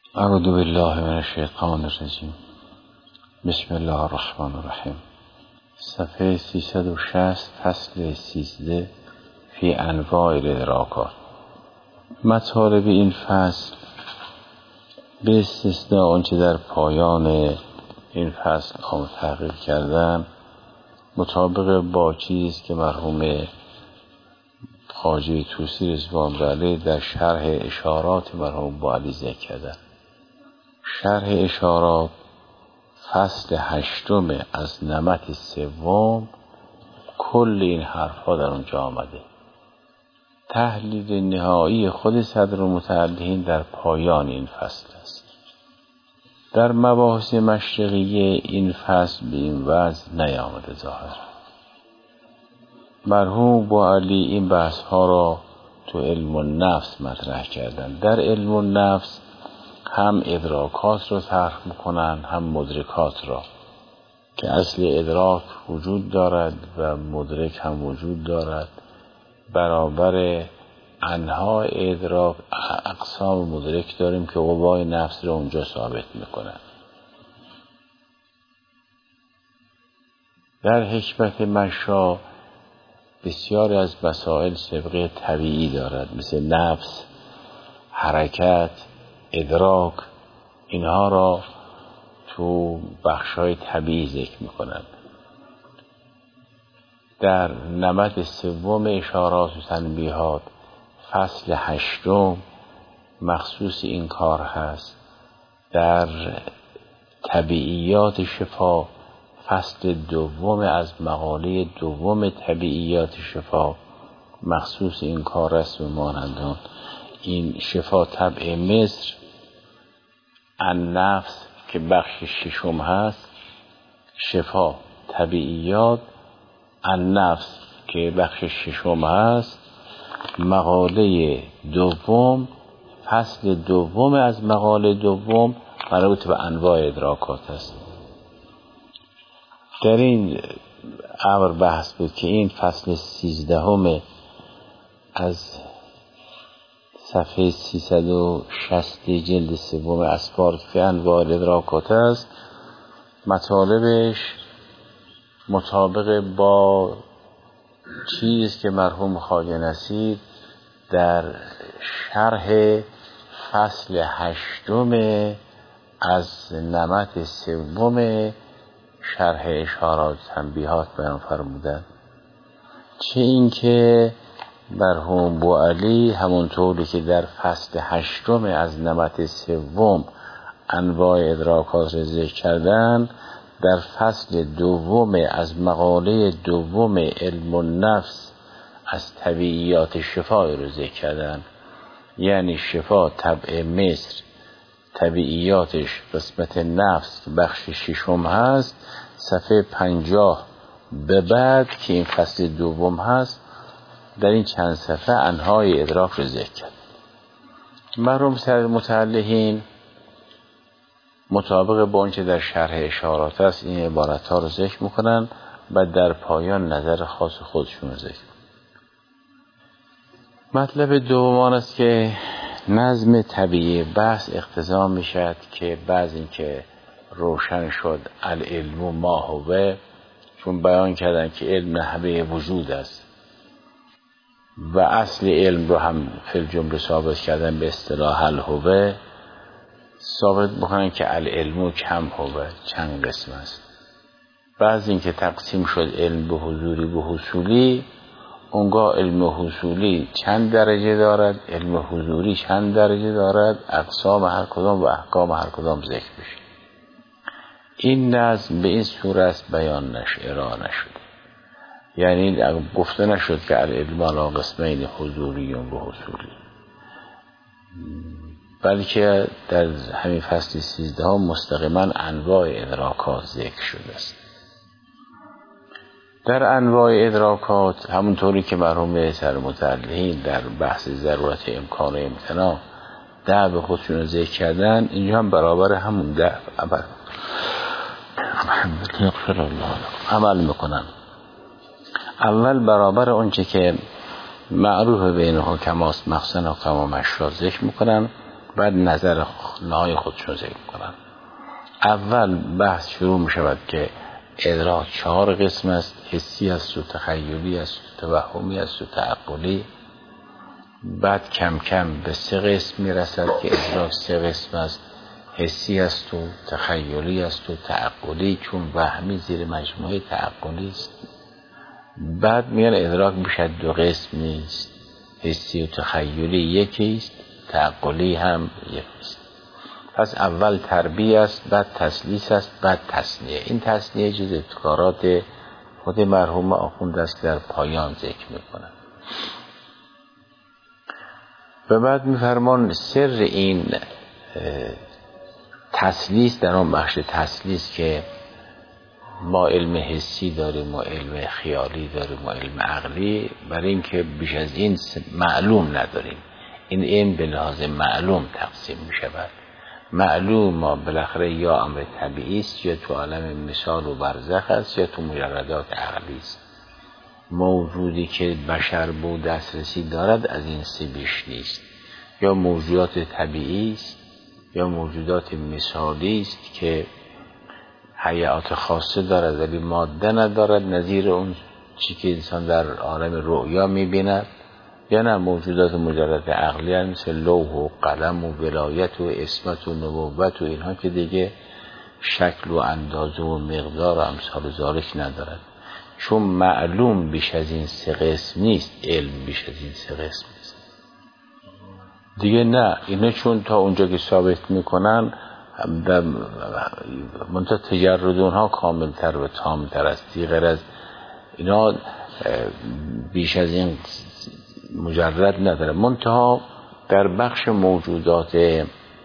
اعوذ بالله من الشیطان الرجیم. بسم الله الرحمن الرحیم. صفحه 360 فصل 13 فی انواع الادراکات. مطالب این فصل به استثناء آنچه در پایان این فصل تحقیق کردم مطابق با چیزی که مرحوم خواجه طوسی رضوان الله علیه در شرح اشارات مرحوم بوعلی ذکر کردن. شرح اشارات فصل 8 از نمط 3 کل این حرفا در اونجا آمده. تحلیل نهایی خود صدرالمتعلقین در پایان این فصل است. در مباحث مشرقیه این فصل به این وضع نیامده ظاهر. مرحوم بوعلی این بحث ها را تو علم النفس مطرح کردن. در علم النفس هم ادراکات را طرح میکنن هم مدرکات را، که اصل ادراک وجود دارد و مدرک هم وجود دارد. برابر انواع ادراک اقسام مدرک داریم که قوای نفس را اونجا ثابت میکنن. در حکمت مشا بسیاری از مسائل سابقه طبیعی دارد، مثل نفس، حرکت، ادراک. اینها را تو بخش‌های طبیعی ذکر می‌کنند. در نمط 3 اشارات و تنبیهات فصل 8 مخصوص این کار هست. در طبیعیات شفا فصل 2 از مقاله 2 طبیعیات شفا مخصوص این کار است و مانندان. این شفا طبع مصر، النفس که بخش 6 هست، شفا طبیعیات، النفس که بخش 6 هست، مقاله 2 فصل 2 از مقاله 2 مربوط به انواع ادراکات است. در این امر بحث بود که این فصل 13 از صفحه 360 جلد 3 اسفار فی انواع الادراکات است. مطالبش مطابق با چیز که مرحوم خواجه نصیر در شرح فصل 8 از نمط 3 شرح اشارات تنبیهات بیان فرمودند. چه این که مرحوم بوعلی همونطوری که در فصل 8 از نمط 3 انواع ادراکات را ذکر کردن، در فصل 2 از مقاله 2 علم النفس از طبیعیات شفا را ذکر کردن. یعنی شفا طبع مصر، طبیعیاتش قسمت نفس که بخش 6 هست، صفحه 50 به بعد که این فصل 2 هست، در این چند صفحه انهای ادراک رو ذکر کرد. مرحوم صدرالمتعلقین مطابق با آنچه در شرح اشارات است این عبارت ها رو ذکر میکنن و در پایان نظر خاص خودشون رو ذکر. مطلب دوم است که نظم طبیعی بحث اقتضا میشد که بعض این که روشن شد العلم ما هو، چون بیان کردن که علم همه وجود است و اصل علم رو هم فی الجمله ثابت کردن به اصطلاح الهوه، ثابت بکنن که العلم کم هوه، چند قسم است. بعض این که تقسیم شد علم به حضوری به حصولی، اونگاه علم حصولی چند درجه دارد، علم حضوری چند درجه دارد، اقسام هر کدام و احکام هر کدام ذکر بشه. این نظم به این صورت بیان ارائه نشد. یعنی گفته نشد که العلم علی قسمین حضوری و حصولی، بلکه در همین فصل 13 مستقیما انواع ادراکات ذکر شده است. در انواع ادراکات همونطوری که مرحوم صدرالمتعلقین در بحث ضرورت امکان و امتناع به خودشون ذکر کردن، اینجا هم برابر همون عمل میکنن. اول برابر اونچه که معروف بین حکماست مخصوصا حکما مشروع ذکر میکنن، بعد نظر قسمهای خودشون ذکر کنن. اول بحث شروع می شود که ادراک 4 قسم است: حسی است و تخیلی است و توهمی است و تعقلی. بعد کم کم به 3 قسم می رسد که ادراک 3 قسم است: حسی است و تخیلی است و تعقلی، چون وهمی زیر مجموعه تعقلی است. بعد میان ادراک میشه 2 قسم نیست: حسی و تخیلی یکی است، تعقلی هم یکی است. پس اول تربیه است، بعد تسلیس است، بعد تثنیه. این تثنیه جز ابتکارات خود مرحوم آخوند است، در پایان ذکر میکنم. و بعد میفرمان سر این تسلیس در آن بخش تسلیس که ما علم حسی داریم و علم خیالی داریم و علم عقلی، برای اینکه بیش از این معلوم نداریم. این علم به لحاظ معلوم تقسیم می شود. معلوم ما بالاخره یا امر طبیعی است، یا تو عالم مثال و برزخ است، یا تو مجردات عقلی است. موجودی که بشر به دسترسی دارد از این 3 بیش نیست. یا موجودات طبیعی است، یا موجودات مثالی است که حیات خاصه دارد ولی ماده ندارد، نظیر اون چی که انسان در عالم رؤیا می‌بیند. یا نه موجودات مجرد عقلی هست، مثل لوح و قلم و ولایت و عصمت و نبوت و اینها که دیگه شکل و اندازه و مقدار و امثال ذالک ندارد. چون معلوم بیش از این 3 قسم نیست، علم بیش از این 3 قسم نیست دیگه. نه اینا چون تا اونجا که ثابت میکنن در منتها تجرد اونها کاملتر و تامتر است. غیر از اینا بیش از این مجرد نداره. منتها در بخش موجودات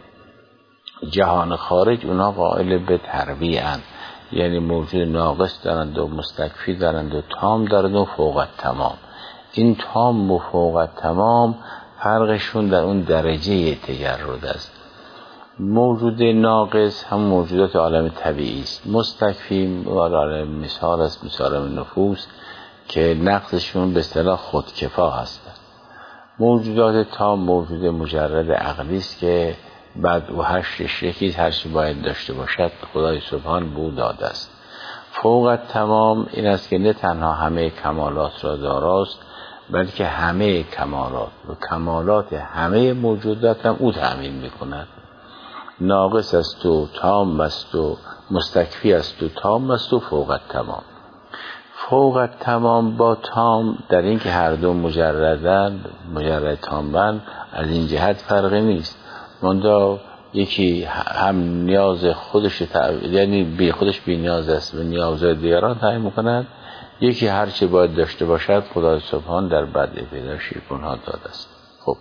جهان خارج اونا قائل به تربیه اند، یعنی موجود ناقص دارند و مستکفی دارند و تام دارند و فوق تمام. این تام و فوق تمام فرقشون در اون درجه تجرد است. موجود ناقص هم موجودات عالم طبیعی است، مستکفی عالم مثال است، مثال نفوس که نقصشون به اصطلاح خودکفا هستند. موجودات تام موجود مجرد عقلی است که بعد و هشتش یکی هر چی باید داشته باشد خدای سبحان به او داده است. فوق تمام این است که نه تنها همه کمالات را داراست، بلکه همه کمالات و کمالات همه موجودات هم او تأمین میکند. ناقص است و تام است و مستکفی است و تام است و فوق تمام. فوق تمام با تام در این که هر دو مجردن، مجرد تامن، از این جهت فرقی نیست. منتها یکی هم نیاز خودش یعنی بی خودش بی نیاز است و نیازهای دیگران تعیین می‌کند، یکی هر چه باید داشته باشد خدای سبحان در بدء پیدایش اونها داده است. خب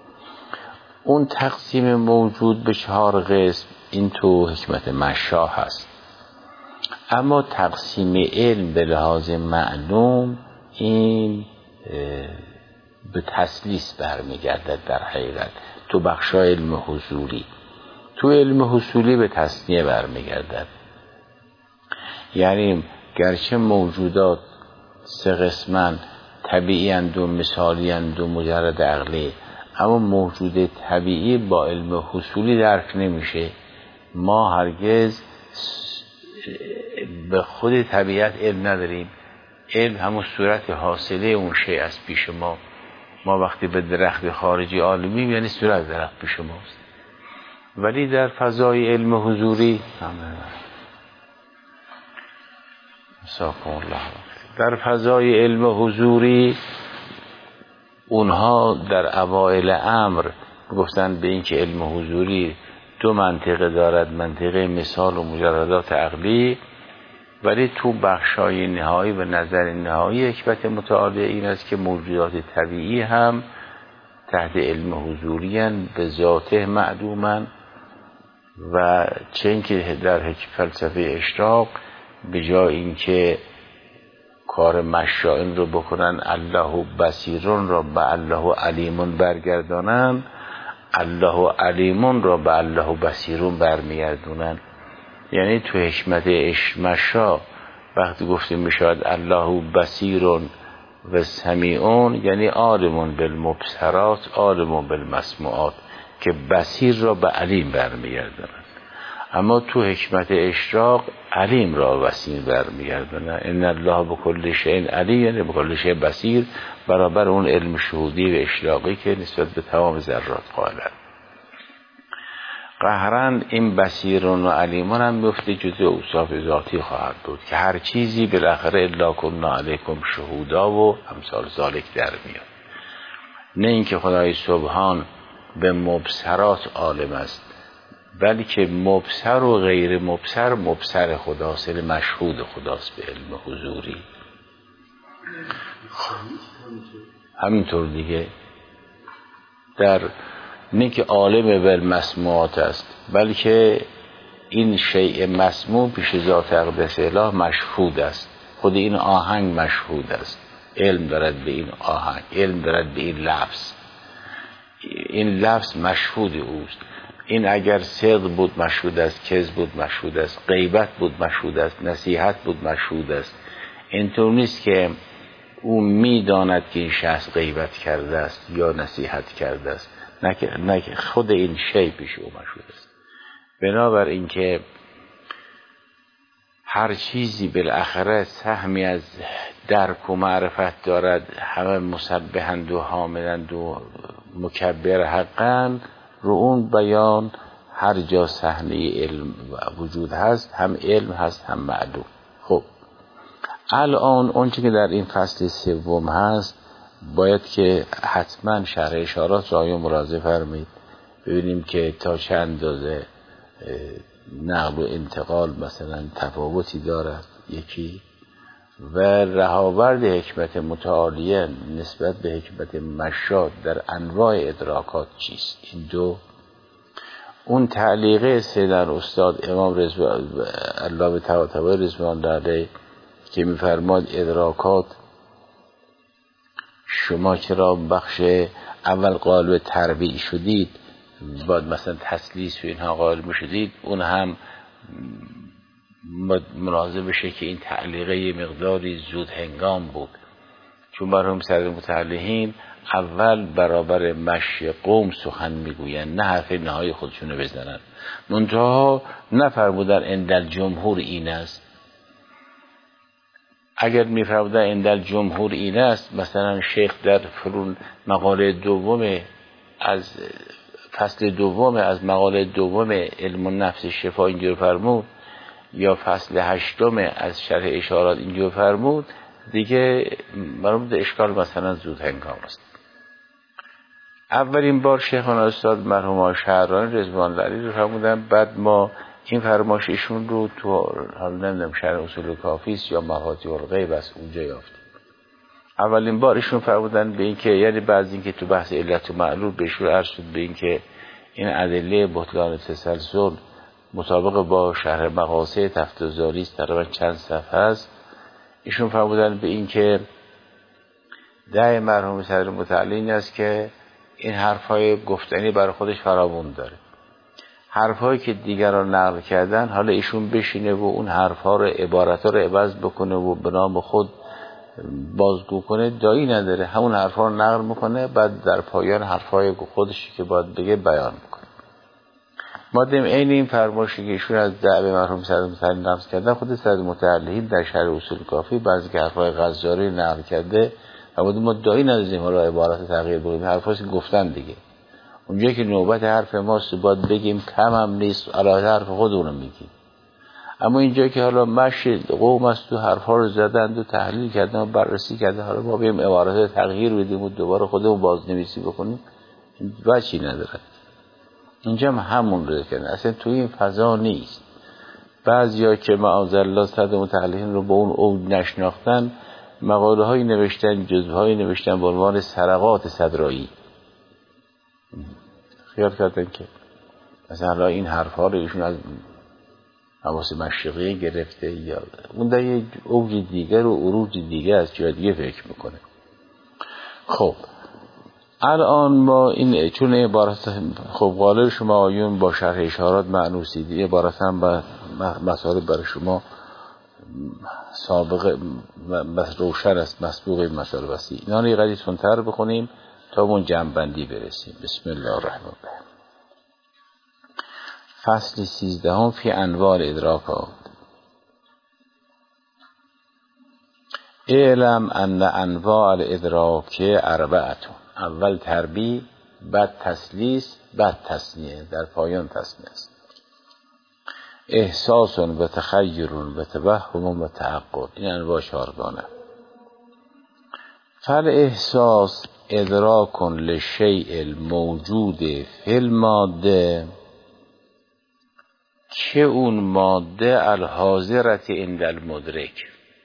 اون تقسیم موجود به 4 قسم این تو حکمت مشا هست. اما تقسیم علم به لحاظ معلوم این به تسلیس برمیگردد. در حقیقت تو بخشای علم حصولی، تو علم حصولی به تثنیه برمیگردد. یعنی گرچه موجودات 3 قسمن، طبیعی اند و مثالی اند و مجرد عقلی، اما موجود طبیعی با علم حصولی درک نمیشه. ما هرگز به خود طبیعت علم نداریم. علم همون صورت حاصله اون شیء است پیش ما. ما وقتی به درخت خارجی عالمیم یعنی صورت درخت پیش ماست. ولی در فضای علم حضوری در فضای علم حضوری اونها در اوائل امر گفتن به این که علم حضوری 2 منطقه دارد، منطقه مثال و مجردات عقلی، ولی تو بخشای نهایی و نظر نهایی حکمت متعالی این است که موجودات طبیعی هم تحت علم حضوری هستند، به ذاته معدومند و چه اینکه در فلسفه اشراق به جای اینکه کار مشائن رو بکنن الله بصیرون را به الله علیمون برگردانن، الله علیمون را به الله بصیرون برمیگردونن. یعنی تو حکمت مشا وقتی گفتیم میشود الله بصیرون و سمیعون، یعنی عالمون بالمبصرات عالمون بالمسموعات، که بصیر را به علیم برمیگرداند. اما تو حکمت اشراق علیم را بصیر برمیگرداند. ان الله بكل شیء علیم، یعنی بكل شیء بصیر، برابر اون علم شهودی و اشراقی که نسبت به تمام ذرات قائلند. قهرن این بصیرون و علیمون هم میفته جزء اوصاف ذاتی خواهد بود که هر چیزی بالاخره الا کنا علیکم شهودا و امثال ذالک در میاد. نه اینکه خدای سبحان به مبصرات عالم است، بلکه مبصر و غیر مبصر مبصر خداست، یعنی مشهود خداست به علم حضوری. همینطور دیگه در نه که عالم بالمسموعات است، بلکه این شیء مسموع پیش ذات اقدس اله مشهود است. خود این آهنگ مشهود است، علم دارد به این آهنگ، علم دارد به این لفظ، این لفظ مشهود اوست. این اگر صدق بود مشهود است، کذب بود مشهود است، غیبت بود مشهود است، نصیحت بود مشهود است. اینطور نیست که او میداند که این شخص غیبت کرده است یا نصیحت کرده است، نه که خود این شی پیش او مشهود است. بنابر اینکه هر چیزی بالاخره سهمی از درک و معرفت دارد، همه مسبحند و حامدند و مکبر حقاً، رو اون بیان هر جا صحنه علم وجود هست، هم علم هست هم معلوم. خب الان اون چی که در این فصل سوم هست باید که حتما شرح اشارات را مراجعه فرمایید، ببینیم که تا چه اندازه نقل و انتقال مثلا تفاوتی دارد یکی، و رهاورد حکمت متعالیه نسبت به حکمت مشاد در انواع ادراکات چیست. این دو. اون تعلیقه سیدن استاد امام رضوان الله به طبع رضوان علیه که میفرماد ادراکات شما چرا بخش اول قالب تربیع شدید، بعد مثلا تسلیس و اینها قائل میشدید، اون هم ملاحظه بشه که این تعلیقه یه مقداری زود هنگام بود، چون مرحوم صدر متعلقین اول برابر مشی قوم سخن میگوین، نه حرف نهایی خودشونو بزنن. منتها نفرمودن اندل جمهور این است. اگر میفرمودن اندل جمهور این است، مثلا شیخ در فرون مقاله دوم از فصل دوم از مقاله دوم علم النفس شفا اینجور فرمود، یا فصل هشتم از شرح اشارات اینجور فرمود، دیگه مربوط اشکال مثلا زود هنگام است. اولین بار شیخنا استاد مرحوم شهرانی رضوان الله علیه رو فرمودن، بعد ما این فرمایش ایشون رو تو حالا نمیدونم شرح اصول کافی است یا مفاتیح الغیب است اونجا یافتیم. اولین بار ایشون فرمودن به این که یعنی بعضی این که تو بحث علت و معلول بهشون عرض شد به این که این ادله بطلان تسلسل مطابق با شرح مقاصد تفتزالی است، تقریبا چند صفحه است. ایشون فرمودن به این که دعای مرحوم صدر متعلقین است که این حرفای گفتنی برای خودش فراوون داره، حرفایی که دیگران نقل کردن حالا ایشون بشینه و اون حرفها رو عبارتها رو عوض بکنه و به نام خود بازگو کنه دایی نداره، همون حرفها رو نقل میکنه، بعد در پایان حرفای خودش که باید بگه بیان میکنه. مادام عین این فرمایشی که ایشون از دعوی مرحوم صدر متعلقین نقل کردن، خود صدر متعلقین در شرح اصول کافی بعضی که حرفای غزاری نقل کرده، ما دایی نداریم حالا عبارت تغییر بدیم، حرفاش گفتن دیگه. اونجایی که نوبت حرف ماست باید بگیم، کم هم نیست، علاوه حرف خودمون میگیم. اما اینجایی که حالا مشی قوم است و حرفا رو زدند و تحلیل کردن و بررسی کردن، حالا ما بیم عبارت تغییر بدیم و دوباره خودمون بازنویسی بکنیم، وجهی نداره. اینجا همون رو کردن، اصلا توی این فضا نیست. بعضیا که معاذالله صدر متعلقین رو با اون اوج نشناختن، مقاله هایی نوشتن، جزوه هایی نوشتن به عنوان سرقات صدرایی. خیال کردن که مثلا این حرف ها رو ایشون از حواس مشرقی گرفته یا اون در یه اوج دیگر و عروج دیگر از جای دیگه فکر میکنه. خب الان ما این چون عبارت خب قالب شما آیون با شرح اشارات معنوسیدی عبارت هم با مسائل برای شما سابقه روشن است، مسبوق مسائل وسیع. اینا رو یه قدری تندتر بخونیم تا اون جمع بندی برسیم. بسم الله الرحمن الرحیم. فصل 13 فی انواع الادراکات. اعلم ان انواع الادراک اربعتون. اول تربیع، بعد تسلیس، بعد تثنیه، در پایان تثنیه است. احساس و تخیر و توهم و تعقل، این انواع چهارگانه. فالاحساس ادراک للشیء الموجود فی الماده، چه اون ماده الحاضرة عند المدرک.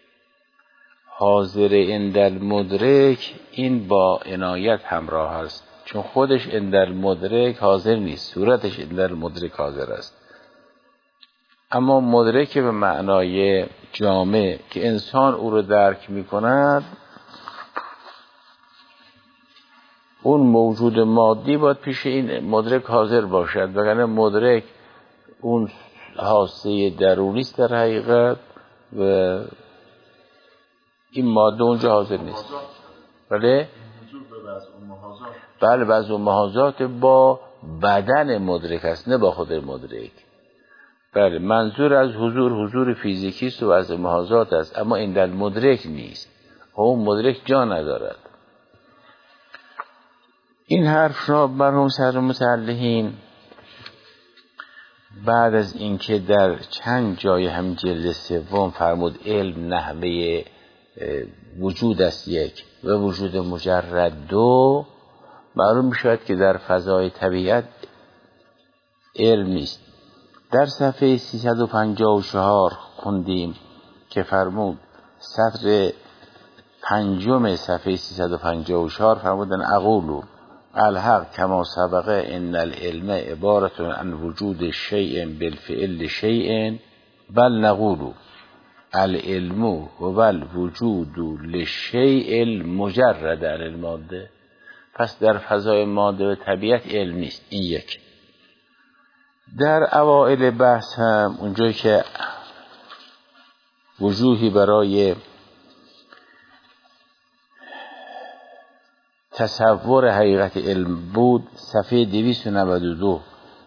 حاضر عند المدرک این با عنایت همراه است، چون خودش عند المدرک حاضر نیست، صورتش عند المدرک حاضر است. اما مدرک به معنای جامع که انسان او رو درک می کند، اون موجود مادی باید پیش این مدرک حاضر باشد، وگرنه مدرک اون حاسه درونی است در حقیقت و این ماده اونجا حاضر نیست. بله؟ بله، بعض محاضات با بدن مدرک است، نه با خود مدرک. بله، منظور از حضور فیزیکی است و از محاضات است، اما این در مدرک نیست، اون مدرک جا ندارد. این حرف را مرحوم صدر مصلحین بعد از اینکه در چند جای هم جلد سوم فرمود علم نحوه وجود است یک و وجود مجرد دو، معلوم میشود که در فضای طبیعت علم نیست. در صفحه 354 خوندیم که فرمود، سطر 5 صفحه 354 فرمودن اقولو الحق کما سبقه ان العلم عبارت عن وجود شیء بالفعل شیء بل نقول العلم و الوجود للشیء المجرد عن الماده. پس در فضای ماده و طبیعت علم نیست. این یک. در اوائل بحث هم اونجایی که وجوهی برای تصور حقیقت علم بود، صفحه 292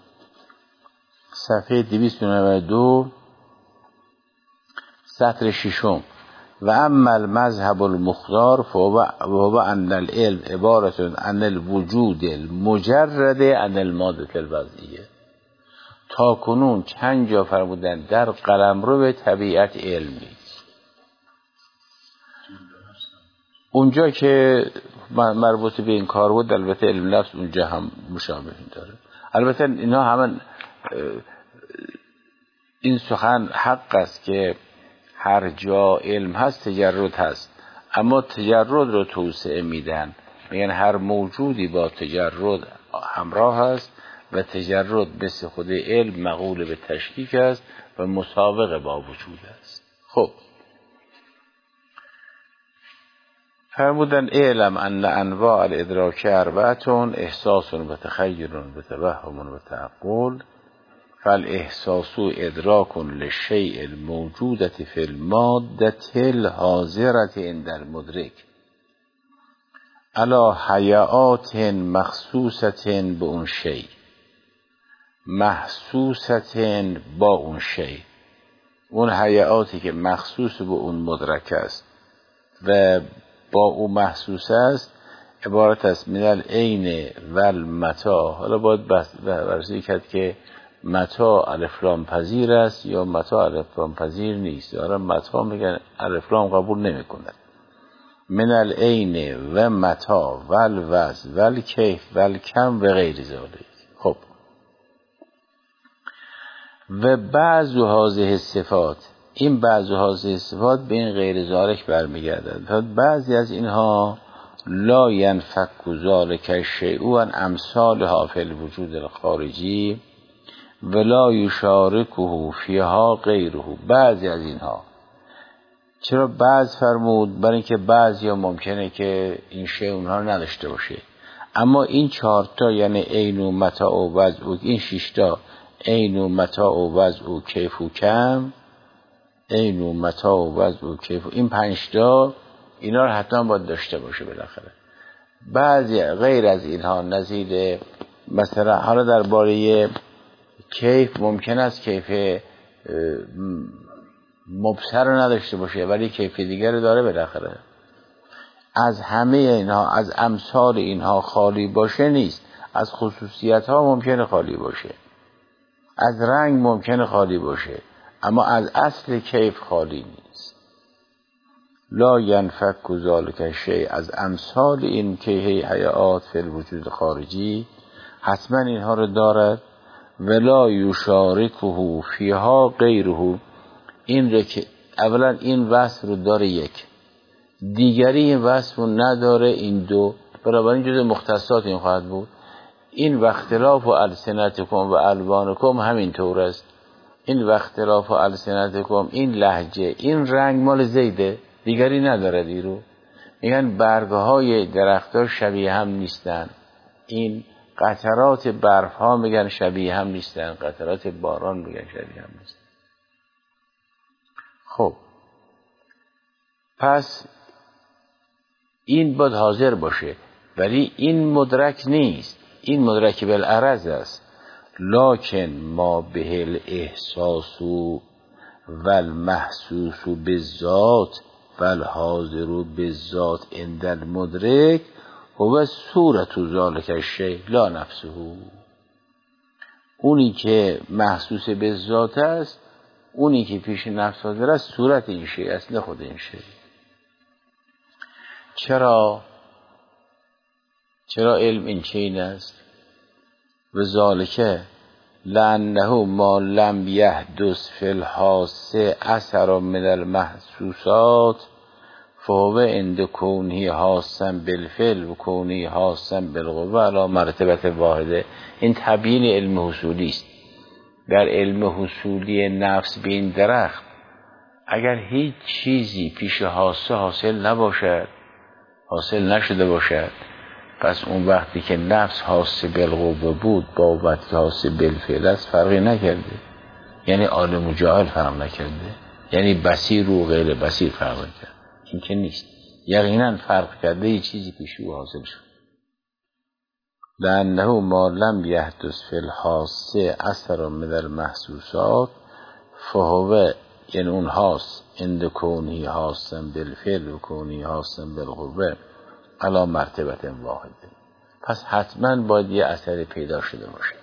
سطر 6 و اما المذهب المختار فهو ان العلم عبارت عن الوجود المجرد عن الماده الوضعیه. تا کنون چند جا فرمودن در قلمرو به طبیعت علمی، اونجا که مربوط به این کار بود البته علم لفظ اونجا هم مشابه داره. البته اینا همه این سخن حق است که هر جا علم هست تجرد هست، اما تجرد رو توسعه میدن، میگن هر موجودی با تجرد همراه است و تجرد مثل خود علم مقول به تشکیک است و مسابقه با وجود است. خب فرمودن اعلم ان انواع الادراک اربعتون احساس و تخیر و توهم و تعقل. فالاحساس ادراک للشیء الموجودة فی الماده الحاضرة عند المدرک علی حیات مخصوصة به اون شیء، محسوسة با اون شیء، اون حیاتی که مخصوص به اون مدرک است و با او محسوس است عبارت است من العین و المتا. حالا باید بررسی کرد که متا الف لام پذیر است یا متا الف لام پذیر نیست. حالا متا میگن الف لام قبول نمیکنه. من العین و متا و الوز و الکیف و الکم و غیر ذالک. خب و بعض هذه صفات، این بعض هذه صفات به این غیر ذالک برمیگردد. بعضی از اینها لا ینفک ذالک الشیء عن امثالها فی الوجود الخارجی ولا یشارکه فیها غیره. بعضی از اینها، چرا بعض فرمود؟ برای اینکه بعضی ها ممکنه که این شیء اونها رو نداشته باشه، اما این 4 تا یعنی عین و متاع و وضع و این 6 تا عین و متاع و وضع و کیف و کم، عین و متاع و وضع و کیف و این 5 تا اینا رو حتما باید داشته باشه بالاخره. بعضی غیر از اینها نظیر مثلا حالا درباره کیف ممکن است کیف مبصر رو نداشته باشه ولی کیف دیگر رو داره بالاخره. از همه اینها، از امثال اینها خالی باشه نیست. از خصوصیت ها ممکنه خالی باشه، از رنگ ممکنه خالی باشه، اما از اصل کیف خالی نیست. لا ینفک ذالک الشیء، از امثال این که حیات فی الوجود خارجی حتما اینها رو دارد. ولا یشارکه فیها غیره، این رو که اولا این وصف رو داره یک، دیگری این وصف رو نداره این دو، بنابراین جز مختصات این خواهد بود. این و اختلاف و السنتکم و الوانکم همین طور است. این و اختلاف و السنتکم، این لهجه، این رنگ مال زیده، دیگری نداره دیرو. میگن برگهای درختها شبیه هم نیستن، این قطرات برف ها میگن شبیه هم نیستن، قطرات باران میگن شبیه هم نیستن. خب پس این باید حاضر باشه، ولی این مدرک نیست، این مدرک بالعرض است. لکن ما به الاحساس و المحسوس بالذات و الحاضر بالذات عند المدرک هو صورت ذلک الشیء لا نفسه. اونی که محسوس به ذات است، اونی که پیش نفس حاضر است، صورت این شیء است، نه خود این شیء. چرا علم این چین است؟ و ذالک لانه ما لم یحدث فی الحاسه اثر من المحسوسات فهو عند کونه حاسا بالفعل و کونه حاسا بالقوه علی مرتبه واحده. این تبیین علم حصولی است. در علم حصولی نفس به این درخت اگر هیچ چیزی پیش حاسه حاصل نباشد، حاصل نشده باشد، پس اون وقتی که نفس حاسه بالقوه بود با وقتی که حاسه بالفعل است فرقی نکرده. یعنی عالم و جاهل فرق نکرده، یعنی بصیر و غیر بصیر فرق نکرده. این که نیست، یقینا فرق کرده یه چیزی پیش او حاصل شد. لانه ما لم یحدث فی الحاسه اثر من المحسوسات فهو، یعنی اون حاس عند کونی حاسا بالفعل و کونی حاسا بالقوه علی مرتبه واحده. پس حتما باید یه اثر پیدا شده باشد.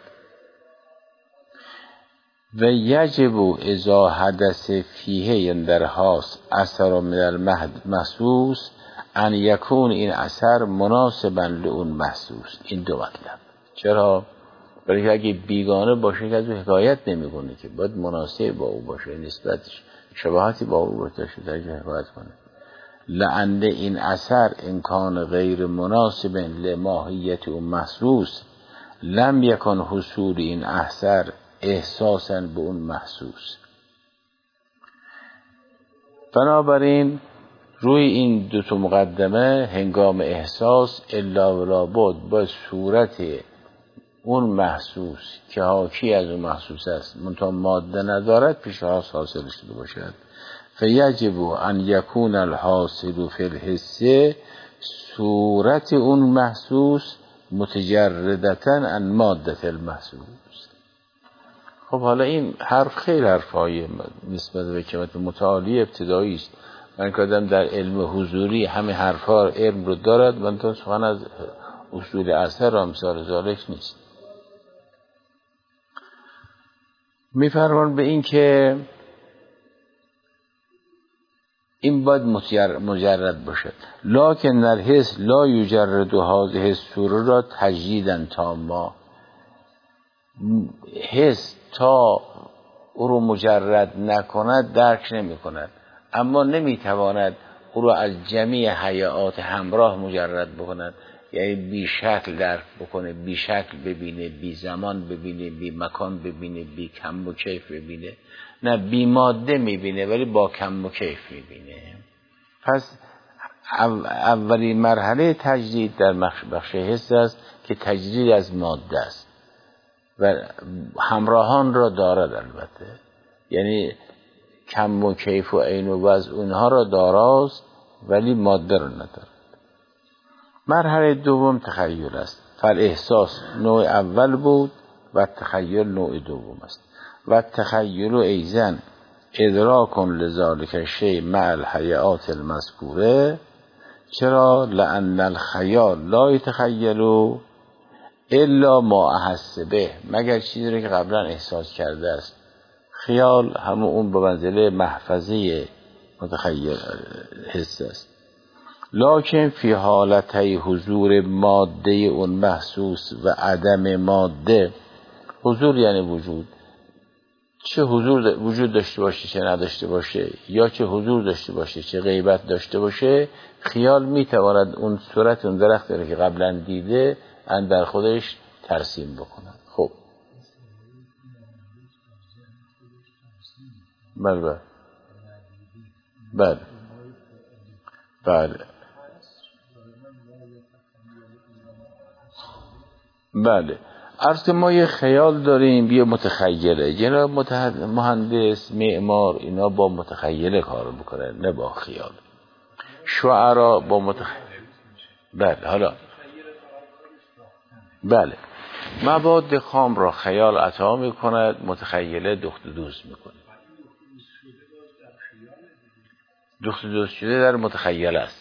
و یجب اذا حدث فیه، یعنی در حاس اثر من المحسوس، ان یکون این اثر مناسبا لون محسوس. این دو مطلب. چرا؟ برای که اگه بیگانه باشه که از او حکایت نمی کنه، که باید مناسب با او باشه، نسبتش شباهتی با او باشه در که حکایت کنه. لأن این اثر امکان غیر مناسب لماهیت اون محسوس لم یکن حصول این اثر احساسا به اون محسوس. بنابراین روی این دو تا مقدمه هنگام احساس الا ولا بود با صورت اون محسوس که حاکی از اون محسوس است منتها ماده ندارد پیش حاصل شده باشد. فیجب ان یکون الحاصل فی الحس صورت اون محسوس متجردتا عن ماده المحسوس. خب حالا این حرف خیلی حرفای نسبت به کلمات متعالی ابتدایی است. من که آدم در علم حضوری همه حرفا علم رو دارد، من تا سخن از اصول اثر و امثال ذالک نیست. میفرمان به این که این باید مجرد باشد. لکن در حس لا یجرد هذه الصوره را تجدیدا تاما. حس تا او رو مجرد نکند درک نمی کند، اما نمی تواند او رو از جمیع حیات همراه مجرد بکند. یعنی بی شکل درک بکنه، بی شکل ببینه، بی زمان ببینه، بی مکان ببینه، بی کم و کیف ببینه. نه، بی ماده میبینه ولی با کم و کیف میبینه. پس اولین مرحله تجدید در بخش حس است که تجدید از ماده است و همراهان را دارد البته، یعنی کم و کیف و عین و وضع اونها را داراست ولی ماده را ندارد. مرحله دوم تخیل است. فالاحساس نوع اول بود و تخیل نوع دوم است. و تخیل ایزن ادراک لذالک الشیء مع الحیات المذکوره. چرا؟ لأن الخیال لا یتخیل الا ما احس به، مگر چیزی رو که قبلا احساس کرده است. خیال همون اون به منزله محفظه متخیل حس است. لکن فی حالتی حضور ماده اون محسوس و عدم ماده، حضور یعنی وجود، چه حضور وجود داشته باشه چه نداشته باشه، یا چه حضور داشته باشه چه غیبت داشته باشه، خیال میتواند اون صورت اون درخت رو که قبلا دیده در خودش ترسیم بکند. خب بله بله بله بله. عرض که ما یه خیال داریم یه متخیله، جناب مهندس معمار اینا با متخیله کار میکنه نه با خیال. شعرا با متخیله. بله حالا بله مواد خام را خیال عطا میکند، متخیله دخت دوز میکنه. دخت دوز شده در متخیله است.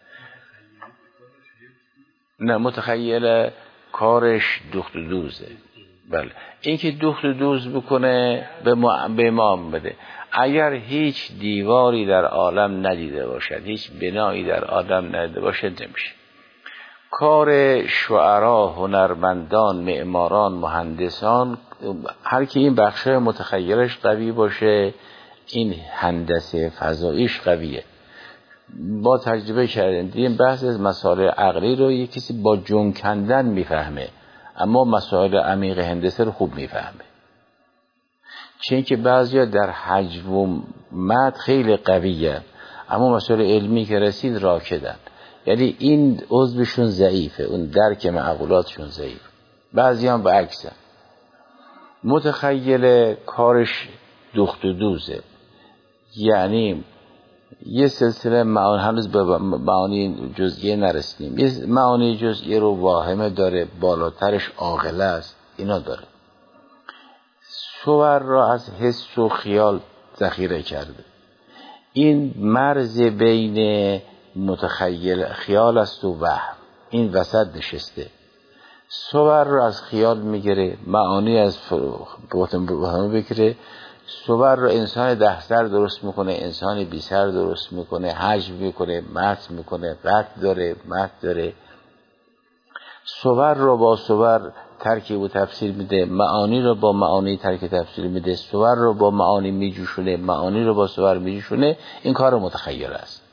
نه متخیله کارش دخت دوزه. بله این که دخت دوز بکنه به ما بده. اگر هیچ دیواری در عالم ندیده باشد، هیچ بنایی در عالم ندیده باشد نمیشه. کار شعرا، هنرمندان، معماران، مهندسان، هر کی این بخشای متخیلش قوی باشه این هندسه فضاییش قویه. با تجربه کردیم دیدیم بحث از مسائل عقلی رو یک کسی با جون کندن میفهمه، اما مسائل عمیق هندسه رو خوب میفهمه. چون که بعضیا در حجم و مد خیلی قویه، اما مسائل علمی که رسید راکدن. یعنی این عضوشون ضعیفه، اون درک معقولاتشون ضعیف. بعضی هم به عکسن. متخیل کارش دخت و دوزه، یعنی یه سلسله معانی، هنوز به معانی جزئیه نرسیدیم، یه معانی جزئیه رو واهمه داره، بالاترش عاقله است، اینا داره. صور را از حس و خیال ذخیره کرده. این مرز بین متخیل خیال است و وهم، این وسط نشسته. صور رو از خیال میگیره، معانی از وهم بگیره. صور رو انسان 10 سر درست میکنه، انسان 20 سر درست میکنه، حجم میکنه، متن میکنه، قد داره، متن داره. صور رو با صور ترکیب و تفسیر میده، معانی رو با معانی ترکیب تفسیر میده، صور رو با معانی میجوشونه، معانی رو با صور میجوشونه. این کار متخیل است.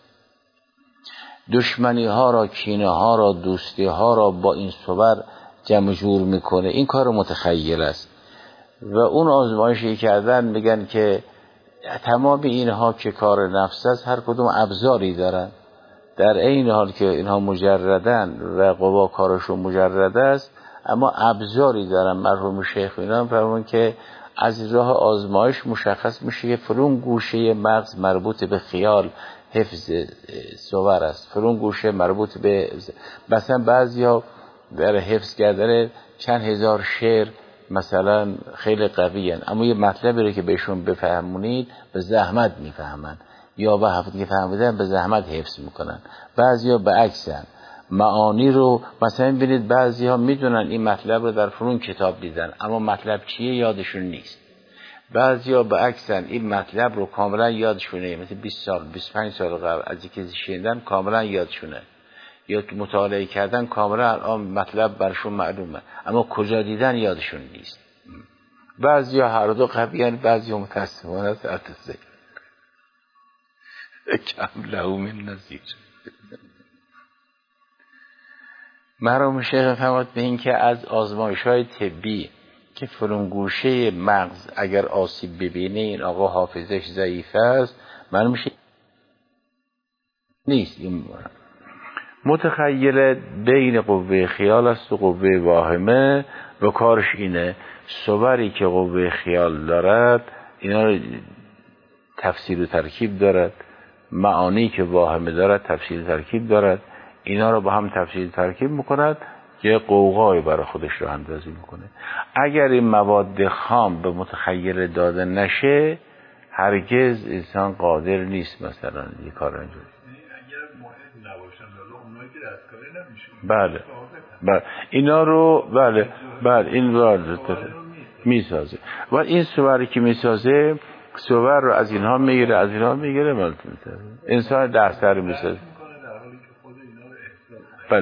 دشمنی ها را، کینه ها را، دوستی ها را با این صور جمع جور میکنه. این کار متخیل است. و اون آزمایشی کردن میگن که تمام اینها که کار نفس است هر کدوم ابزاری دارن، در این حال که اینها مجردن و قوا کارشون مجرد است اما ابزاری دارن. مرحوم شیخ اینا فرمون که از راه آزمایش مشخص میشه که فلان گوشه مغز مربوط به خیال حفظ صور است، فلان گوشه مربوط به مثلا بعضیا در حفظ کردن چند هزار شعر مثلا خیلی قوی هستند، اما یه مطلبی رو که بهشون بفهمونید به زحمت میفهمن، یا به هفته که فهمیدن به زحمت حفظ میکنن. بعضیا به عکسن، معانی رو مثلا ببینید بعضیا میدونن این مطلب رو در فلان کتاب دیدن اما مطلب چیه یادشون نیست. بعضیا به عکسن، این مطلب رو کاملا یادشونه، مثلا 20 سال 25 سال قبل از اینکه شنیدن کاملا یادشونه، یا مطالعه کردن کاملا الان مطلب برشون معلومه اما کجا دیدن یادشون نیست. بعضیا هر دو قویان، بعضیا متاسفانه سرتسه کم له من نظیر. مرحوم شیخ فرمود به این که از آزمایش‌های طبی که فلان گوشه مغز اگر آسیب ببینه این آقا حافظش ضعیف است، معلوم میشه نیست. این متخیل بین قوه خیال است و قوه واهمه و کارش اینه صوری که قوه خیال دارد اینا رو تفسیر و ترکیب دارد، معانی که واهمه دارد تفسیر و ترکیب دارد، اینا رو با هم تفسیر و ترکیب میکند یه قوقای برای خودش راه اندازی میکنه. اگر این مواد خام به متخیل داده نشه هرگز انسان قادر نیست مثلا یه کار انجام. اگر معد نباشن اونایی که دستکاری نمیشه. بله اینا رو بله این رو میسازه و این صوری که میسازه صور رو از اینها میگیره از اینها میگیره انسان دستر میسازه. بله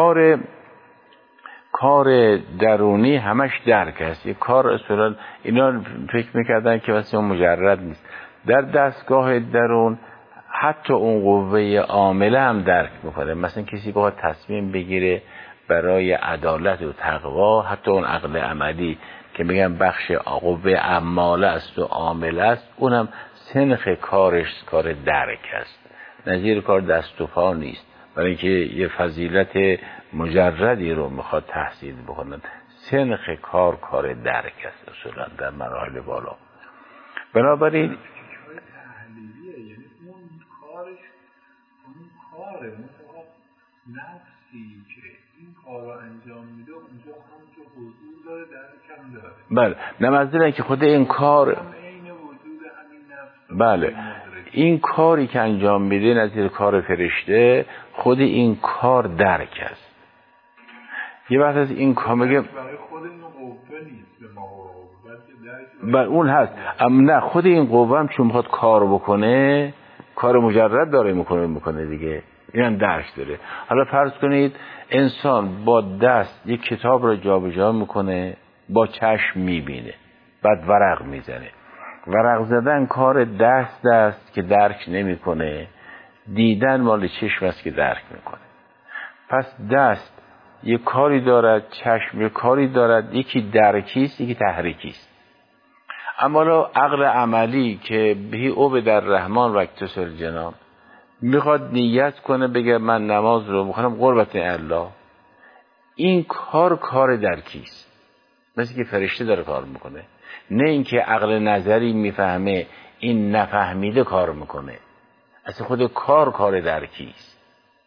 کار درونی همش درک است. یه کار اصولا اینا فکر میکردن که مثلا مجرد نیست. در دستگاه درون حتی اون قوه عامله هم درک میکنه. مثلا کسی باید تصمیم بگیره برای عدالت و تقوا، حتی اون عقل عملی که میگن بخش قوه عماله است و عامله است، اونم سنخ کارش کار درک است، نظیر کار دست و پا نیست، برای اینکه یه فضیلت مجردی رو میخواد تحصیل بکنن. سنخ کار درک است اصولا در مراحل بالا. بنابراین تحلیلیه، یعنی اون کارش اون کاره نفسی که این کار رو انجام میده اونجا همونجا حضور داره درکم داره. بله نمازده که خود این کار عین وجود همین نفس. بله این کاری که انجام میده نظیر کار فرشته، خود این کار درک است. یه وقت از این کار میگه برای خود این قوه نیست به ما بله اون هست، اما نه خود این قوه هم چون میخواد کار بکنه کار مجرد داره میکنه دیگه، این هم درک داره. حالا فرض کنید انسان با دست یک کتاب رو جابجا میکنه، با چشم میبینه، بعد ورق میزنه. ورق زدن کار دست است که درک نمیکنه، دیدن مال چشم است که درک میکنه. پس دست یک کاری دارد، چشم یک کاری دارد، یکی درکی است یکی تحریکی است. اما عقل عملی که بهی او به در رحمان و اکتسر جنان میخواد نیت کنه بگه من نماز رو میخوام قربت الله، این کار درکی است، مثل که فرشته داره کار میکنه، نه اینکه عقل نظری میفهمه این نفهمیده کار میکنه. اصلا خود کار درکی است.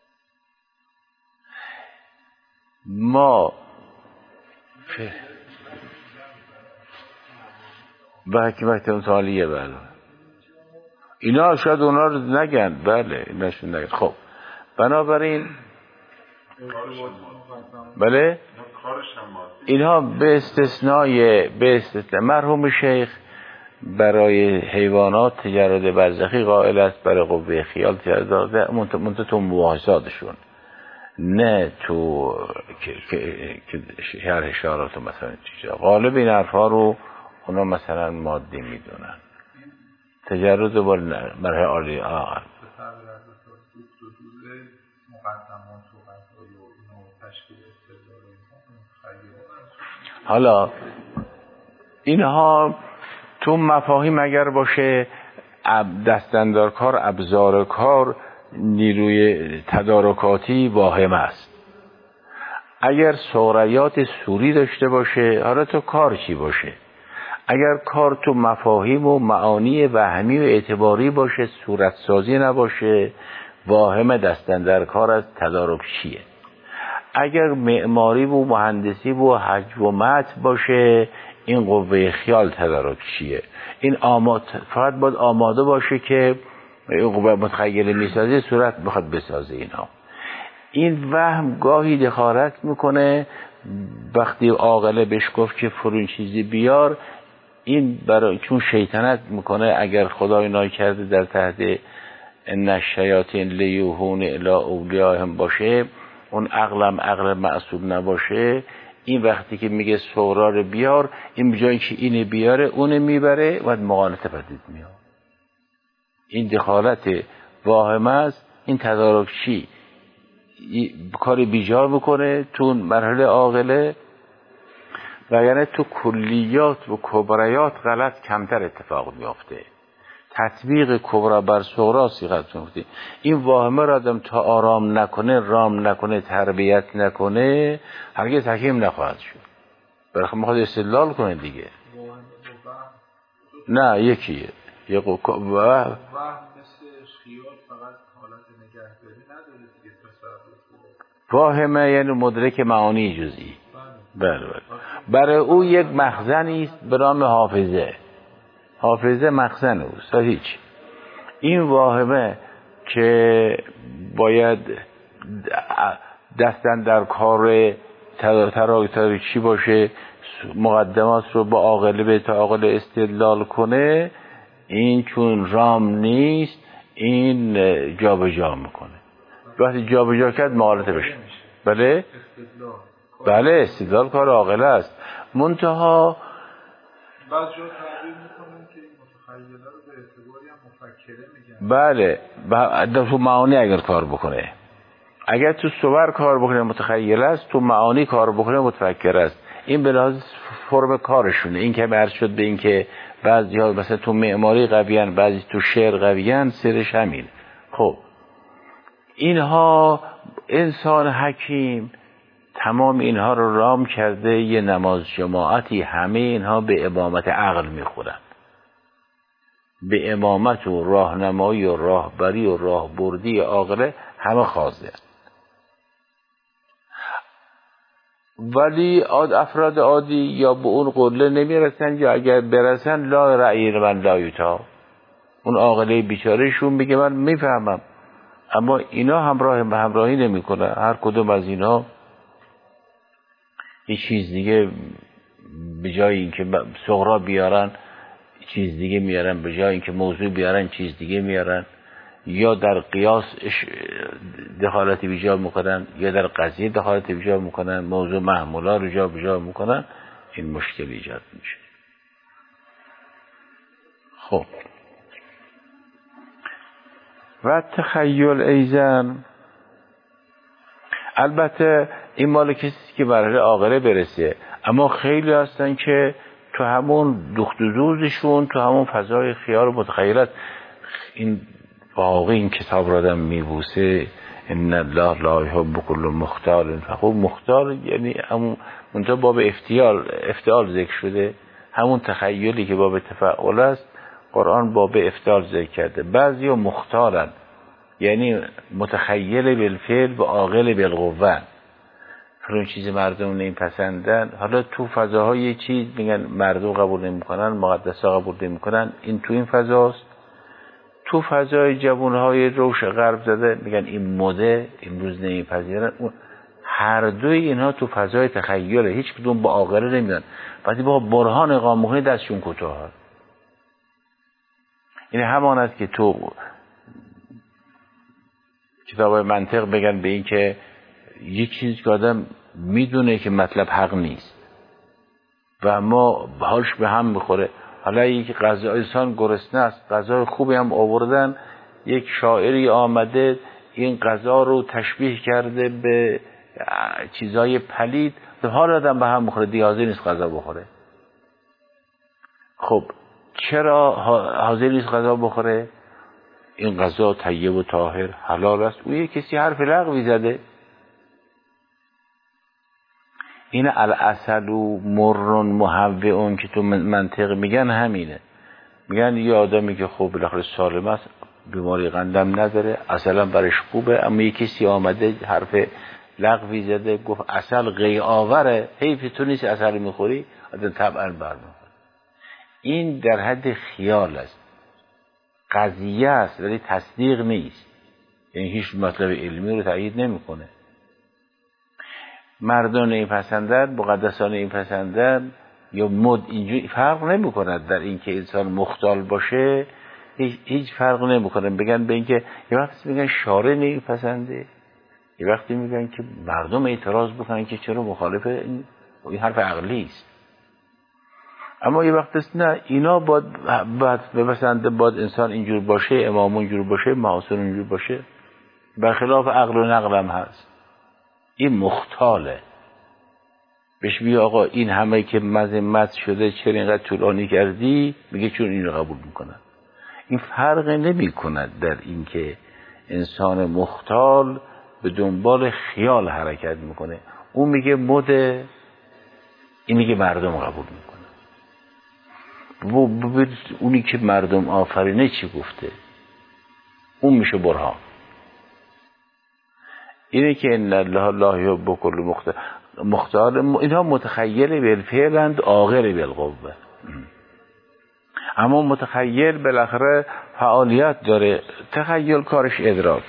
ما به حکمت اون سالیه. بله اینا شاید اونا رو نگن، بله ایناشون نگن. خب بنابراین بله اینها به استثنای مرحوم شیخ برای حیوانات تجرد برزخی قائل است، برای قوه خیال تجرد منطقه تو مباحثاتشون، نه تو که شرح اشارات مثلا چیزا. غالب این حرفا رو اونا مثلا مادی میدونن. تجرد با مرحله عالی آقا حالا اینها تو مفاهیم اگر باشه دستاندار کار، ابزار کار، نیروی تدارکاتی واهم است. اگر سوریات سوری داشته باشه، حالا تو کار چی باشه؟ اگر کار تو مفاهیم و معانی وهمی و اعتباری باشه، صورت سازی نباشه، واهم دستاندار کار از تدارک چیه؟ اگر معماری و مهندسی و حجم و متن باشه، این قوه خیال تدارک چیه؟ این فقط باید آماده باشه که قوه متخیل میسازه صورت بخواد بسازه. این وهم گاهی دخالت میکنه. وقتی عاقله بهش گفت که فرون چیزی بیار، این برای چون شیطنت میکنه، اگر خدای ناکرده در تحت ان الشیاطین لیوحون الی اولیاءهم باشه، اون عقل معصوم نباشه، این وقتی که میگه سورا رو بیار، این بجای که اینه بیاره اونه میبره و مغالطه پدید میاد. این دخالت واهمه است. این تدارک چی؟ کاری بیجا میکنه تو مرحله عاقله، وگرنه تو کلیات و کبریات غلط کمتر اتفاق میافته. تطبیق کبرا بر صغرا صیغت میفته. این واهمه را آدم تا آرام نکنه، رام نکنه، تربیت نکنه، هرگز حکیم نخواهد شد. برخی میخواد استدلال کنه دیگه. نه یکیه. یه مثل خیال فقط حالت نگهداری نداره دیگه، تصرف واهمه یعنی مدرک معانی جزئی. بله. برای او یک مخزنی است به نام حافظه. حافظه مخزن اوست. هیچ این واهمه که باید دستن در کار تراکتاری چی باشه، مقدمات رو با عاقله به تا عاقله استدلال کنه، این چون رام نیست این جابجا میکنه. وقتی جابجا کرد مغالطه بشه. بله بله استدلال کار عاقله است. منتها بعضی جا تعبیر میکنن که این متخیله رو به اعتباری هم مفکره میگن. بله تو معانی اگر کار بکنه، اگر تو صور کار بکنه متخیل است، تو معانی کار بکنه متفکر است. این به لحاظ فرم کارشونه. این که عرض شد به این که بعضی‌ها مثلا تو معماری قویان، بعضی تو شعر قویان، سرش همین. خب اینها انسان حکیم تمام اینها رو رام کرده، یه نماز جماعتی همه اینها به امامت عقل میخورن، به امامت و راهنمایی و راهبری و راهبردی عاقله همه خاضع. ولی افراد عادی یا به اون قله نمیرسن، یا اگر برسن لا رأی من لا یوتا، اون عاقله بیچارهشون میگه من میفهمم، اما اینا همراهی نمیکنه. هر کدوم از اینا یه چیز دیگه به جای اینکه صغرا بیارن چیز دیگه میارن، به جای اینکه موضوع بیارن چیز دیگه میارن، یا در قیاس دخالت بیجا میکنن یا در قضیه دخالت بیجا میکنن، موضوع محمولا رو جا بجا میکنن، این مشکل ایجاد میشه. خب و تخیل ایزن، البته این مال کسی که مرحله عاقله برسه، اما خیلی هستن که تو همون دخت و دوزشون، تو همون فضای خیال و متخیلت، این واقعی این کتاب را آدم میبوسه، ان الله لا یحب کل مختال فخور. مختال یعنی همون منطقه باب افتعال ذکر شده، همون تخیلی که باب تفعول است قرآن باب افتعال ذکر کرده. بعضی ها مختالن یعنی متخیل بالفعل و عاقل بالقوه، اون چیز مردم نمیپسندن. حالا تو فضاهای یه چیز میگن مردم قبول نمیکنن، مقدسا قبول نمیکنن، این تو این فضاست. تو فضای جوانهای روش غرب زده میگن این مده امروز نمیپذیرن. هر دوی اینها تو فضای تخیله، هیچ کدوم با عاقله نمیان، وقتی با برهان اقامه کنی دستشون کوتاه. این همان است که تو کتابای منطق بگن به این که یه چیز که آدم میدونه که مطلب حق نیست و اما حالش به هم میخوره. حالا یک غذا انسان گرسنه است، غذای خوبی هم آوردن، یک شاعری آمده این غذا رو تشبیه کرده به چیزای پلید، حال آدم به هم میخوره، دیگه حاضر نیست غذا بخوره. خب چرا حاضر نیست غذا بخوره؟ این غذا طیب و طاهر حلال است. او یه کسی حرف لغوی زده. این العسل و مرن محوئون که تو منطق میگن همینه. میگن یه آدمی که خب بالاخره سالم است، بیماری قندم نداره، عسل برش خوبه، اما یه کسی آمده حرف لغوی زده گفت عسل غی آوره، حیف تو نیست عسل میخوری، آدم طبعا برمیخوره. این در حد خیال است، قضیه است ولی تصدیق نیست، یعنی هیچ مطلب علمی رو تایید نمیکنه. مردان این پسندن، مقدسان این پسندن یا مد، اینجوری فرق نمیکنه در این که انسان مختال باشه، هیچ فرق نمیکنه. بگن به این که یه وقتی میگن شارع نمیپسنده، یه وقتی میگن که مردم اعتراض بکنن که چرا مخالف این حرف عقلی است. اما یه وقت است نه، اینا باید بپسنده، باید انسان اینجور باشه، امام اینجور باشه، معاصر اینجور باشه، برخلاف عقل و نقل هم هست. این مختاله. بهش بیا آقا این همه که مذمت شده چرا اینقدر طولانی کردی؟ میگه چون این رو قبول میکنن. این فرق نمی کند در این که انسان مختال به دنبال خیال حرکت میکنه. اون میگه مده، این میگه مردم قبول میکنه. و اونی که مردم آفرینه چی گفته؟ اون میشه برهان. اینه که ان الله لا یحب کل مختار. اینها متخیل بالفعلند عاقل بالقوه، اما متخیل بالاخره فعالیت داره، تخیل کارش ادراک.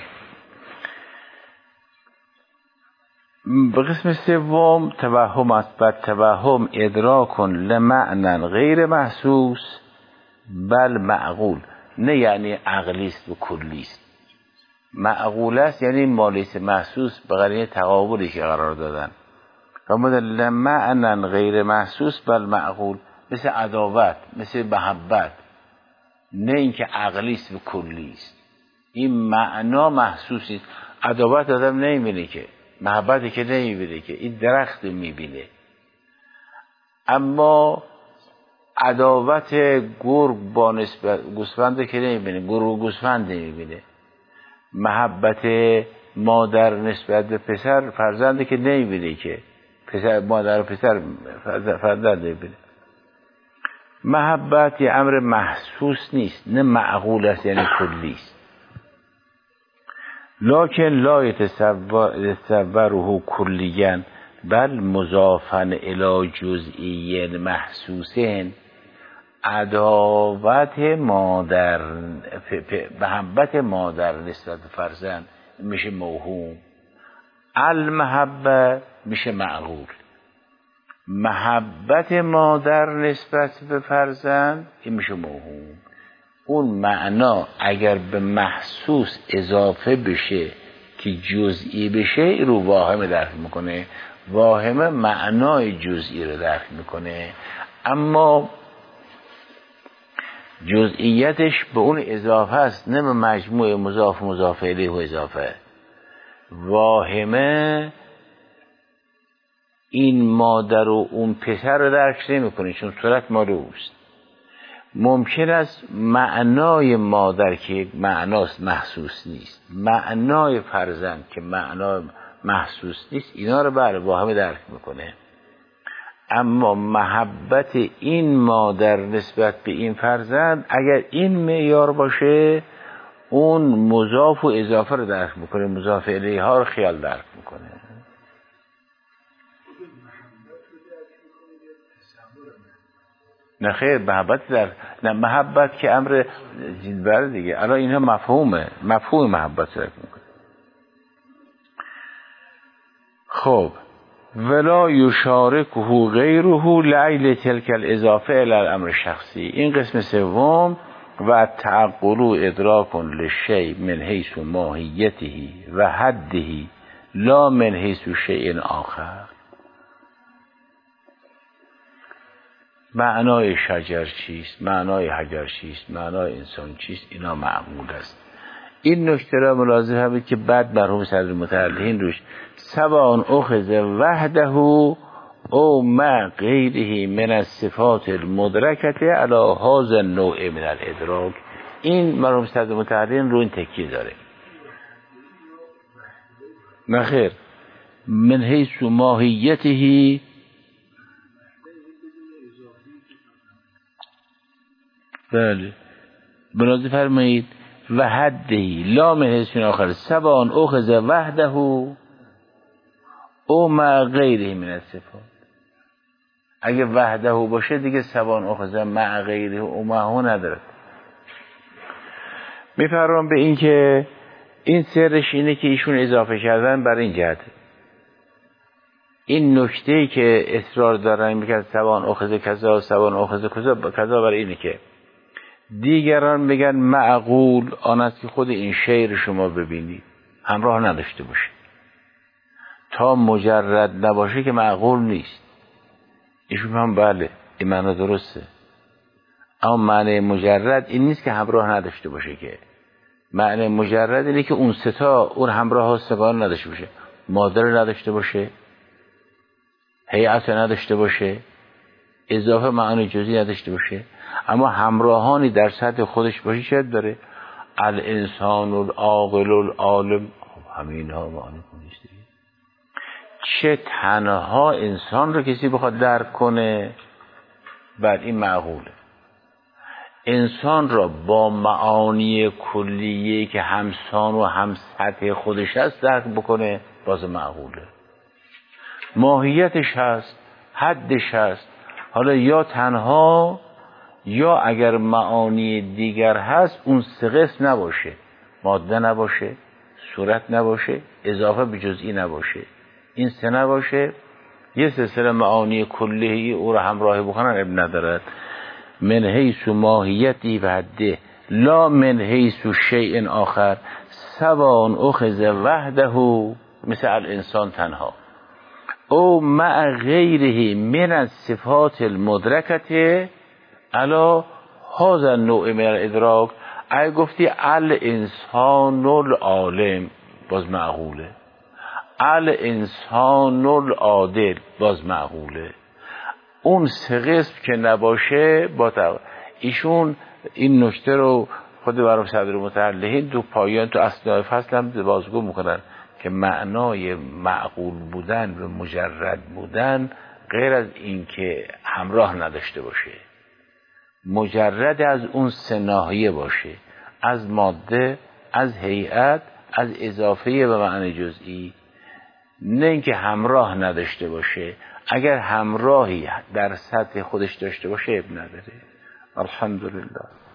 به قسم سوم توهم است. بر توهم ادراک لمعنى غیر محسوس بل معقول، نه یعنی عقلی است و کلی است. معقول است یعنی مالیس محسوس به قرینه تقابلی که قرار دادن. فرمود لمعنى غیر محسوس بل معقول، مثل عداوت، مثل محبت، نه اینکه عقلی است و کلی است. این معنا محسوسی است. عداوت آدم نمیبینه که، محبتی که نمیبینه که، این درخت میبینه. اما عداوت گرگ با نسبت گوسفند که نمیبینه، گرگ و گوسفند نمیبینه. محبت مادر نسبت به پسر فرزند که نمیبینه که، پسر مادر و پسر فرزند نمیبینه. محبت یه امر محسوس نیست، نه معقول است یعنی کلی است. لکن لا یتصوره کلیاً بل مضافاً الی جزئی محسوسین. عداوت مادر، محبت مادر نسبت به فرزند میشه موهوم، المحبه میشه معقول. محبت مادر نسبت به فرزند این میشه موهوم. اون معنا اگر به محسوس اضافه بشه که جزئی بشه رو واهم درک میکنه، واهم معنای جزئی رو درک میکنه. اما جزئیتش به اون اضافه است، نه به مجموع مضاف مضاف الیه و اضافه. واهمه این مادر و اون پسر رو درک نمیکنه چون صورت مالوست. ممکن است معنای مادر که معناست محسوس نیست، معنای فرزند که معنا محسوس نیست، اینا رو بر واهمه درک میکنه. اما محبت این مادر نسبت به این فرزند اگر این معیار باشه، اون مضاف و اضافه رو درک میکنه، مضاف الیه ها رو خیال درک میکنه. نه خیر، محبت نه محبت که امر جدبره دیگه. الان اینها مفهوم محبت درک میکنه. خب ولا یشارکه غیره لعیل تلک الاضافه الی الامر شخصی. این قسم سوم و تعقل ادراک للشیء من حیث ماهیته و حده لا من حیث شیء آخر. معنای شجر چیست، معنای حجر چیست، معنای انسان چیست، اینا معقول است. این نکته را ملاحظه کنید که بعد مرحوم صدر متعلقین روش سواء اخذ وحده او مع غیره من الصفات المدرکه علی هذا النوع من الادراک. این مرحوم صدر متعلقین رو این تکیه داره. نخیر، من حیث ماهیته بله ملاحظه فرمایید و حده لا من حیث آخر سواء اخذ وحده او مع غیره من الصفات. اگه وحده باشه دیگه سواء اخذ مع غیره او معه نداره. میفرمام به این که این سرش اینه که ایشون اضافه کردن بر این جهت. این نکته‌ای که اصرار دارن میگن سواء اخذ کذا سواء اخذ کذا برای اینه که دیگران میگن معقول آن است که خود این شعر شما ببینید همراه نداشته باشه. تا مجرد نباشه که معقول نیست. ایشون هم بله این معنی درسته، اما معنی مجرد این نیست که همراه نداشته باشه. که معنی مجرد اینه که اون ستا اون همراه ها سگان نداشته باشه، مادر نداشته باشه، هیئت نداشته باشه، اضافه معنی جزئی نداشته باشه، اما همراهانی در سطح خودش باشه. شاید داره الانسان العاقل العالم، همین ها معنی کنیست دیگه. چه تنها انسان رو کسی بخواد درک کنه بر این معقوله. انسان را با معانی کلیه که همسان و هم سطح خودش هست درک بکنه باز معقوله. ماهیتش هست، حدش هست. حالا یا تنها یا اگر معانی دیگر هست اون سه قسم نباشه، ماده نباشه، صورت نباشه، اضافه به جزئی نباشه، این سه نباشه، یه سلسله معانی کلی او را همراه بکنن ابن ندارد. من حیث ماهیتی و حده لا من حیث شیء آخر سواء اخذ وحده مثل الانسان تنها او مع غیره من الصفات المدرکه علی هذا النوع من الادراک. اگه گفتی الانسان العالم باز معقوله، الانسان العادل باز معقوله. اون سه قسم که نباشه با ایشون این نکته رو خود برام صدر متعلقین تو پایان تو اثناء فصل هم بازگو میکنن که معنای معقول بودن و مجرد بودن غیر از این که همراه نداشته باشه، مجرد از اون سه ناحیه باشه، از ماده، از هیئت، از اضافه به معنی جزئی، نه اینکه همراه نداشته باشه. اگر همراهی در سطح خودش داشته باشه اب نداره. الحمدلله.